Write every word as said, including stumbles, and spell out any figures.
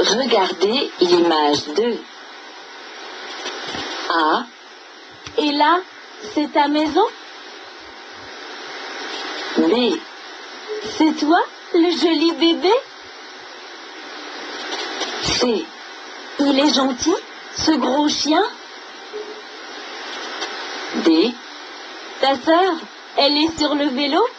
Regardez l'image deux. A. Et là, c'est ta maison? B. C'est toi, le joli bébé? C. Il est gentil, ce gros chien? D. Ta sœur, elle est sur le vélo?